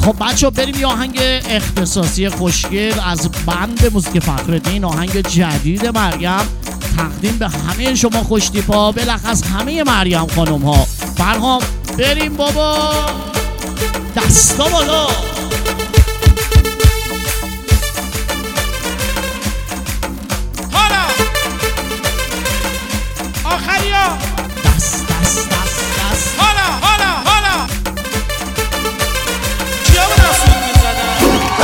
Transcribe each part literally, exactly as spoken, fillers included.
خب بچه ها بریم یه آهنگ اختصاصی خوشگل از بند موزیک فخرالدین، آهنگ جدید مریم، تقدیم به همه شما خوشتیپا، بلخص همه مریم خانم ها. فرهام بریم بابا، دستا بالا. حالا آخری ها، دست دست دست دست. حالا حالا حالا کیا به نسود میزدن؟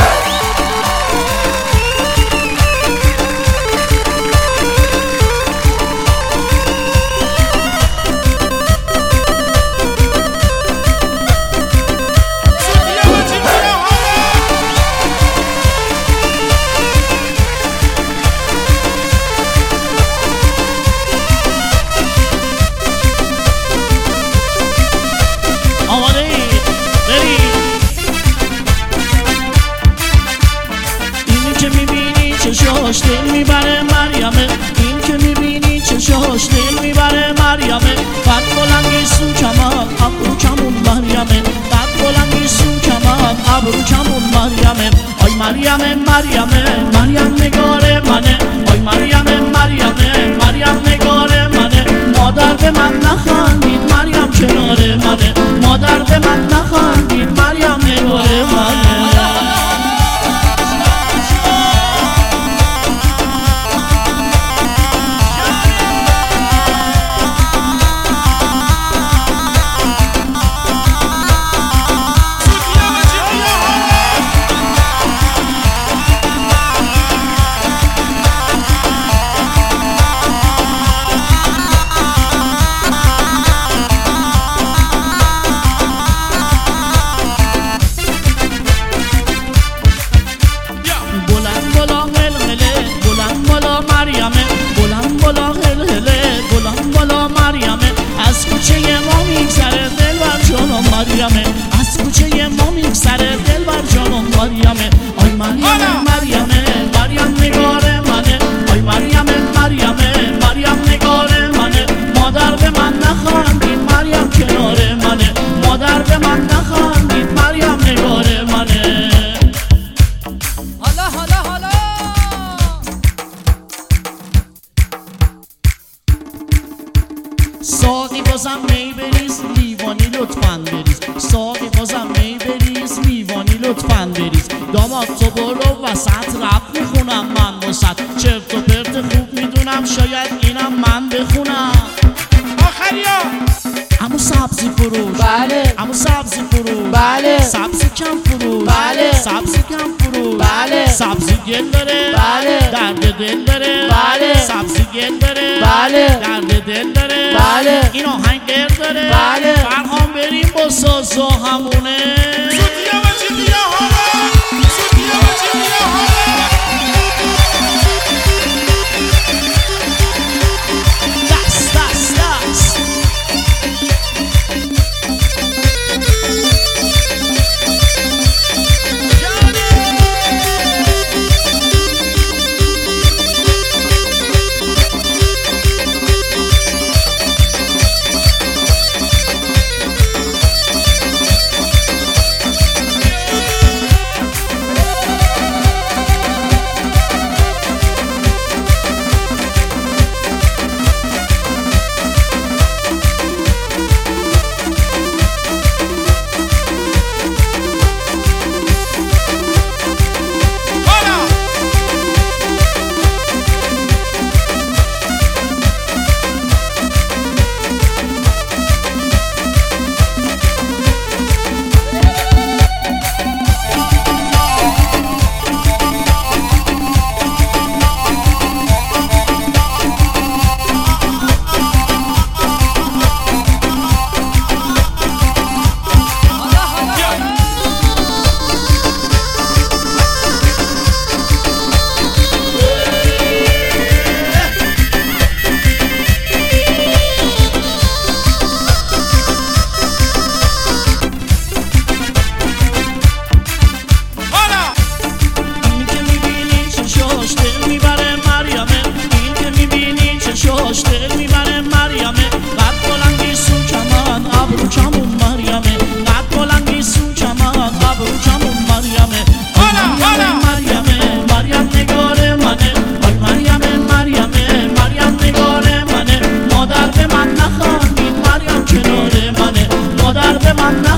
چشاش دل میبره مریمه، این که میبینی چشاش دل میبره مریمه، قد بلنگی سو کمان ابرو کمون مریمه، قد بلنگی سو کمان ابرو کمون مریمه. آی مریمه مریمه مریم نگار منه، آی مریمه مریمه مریم نگار منه، مادر به من نخندید مریم کنار منه، مادر به من نخندید مریم نگار منه. از کوچه ما میگذره دل بر جانم مریمه، آی مریمه مریمه مریم نگار منه، آی مریمه مریمه مریم نگار منه، مادر به من نخندید مریم کنار منه، مادر به من نخندید مریم نگار منه. حالا حالا حالا ساقی بازم می بریز لیوانی لطفاً بریز، ساقی بازم می بریز لیوانی لطفاً بریز، داماد تو برو وسط رپ میخونم من واسط، چرت و پرت خوب میدونم شاید اینم من بخونم. آخری ها امو سبزی فروش، بله امو سبزی فروش، بله سبزی کم فروش، بله سبزی کم فروش، بله سبزی گل داره، بله درد دل داره، بله سبزی گل داره، بله درد دل داره، بله این آهنگ دل داره، بله فرهام بریم با ساز و همونه. سوتیا بچی بیا حالا، سوتیا بچی بیا حالا. دست دست دست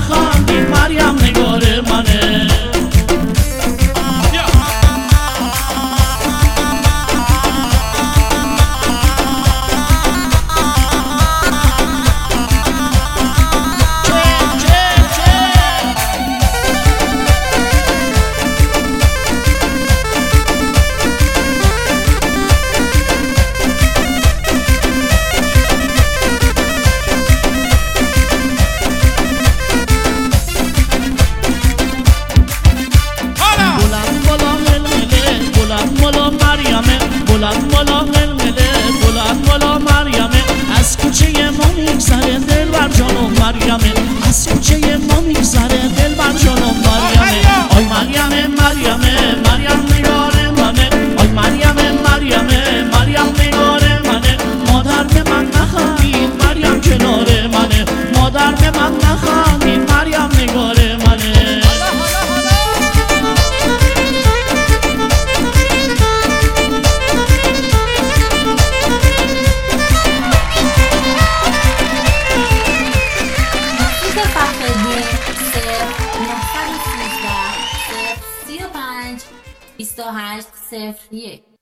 نخندی مریم نگار منه بلند بالا قلقله بلند بالا مریمه از کوچه ما میگذره دل بر جانم مریمه از کوچه ما میگذره دل بر جانم مریمه آی مریمه مریمه مریم نگار منه آی مریمه مریمه مریم نگار منه مادر به من نخندید مریم کنار منه مادر به من نخندید مریم نگار منه بیست و هشت صفر یک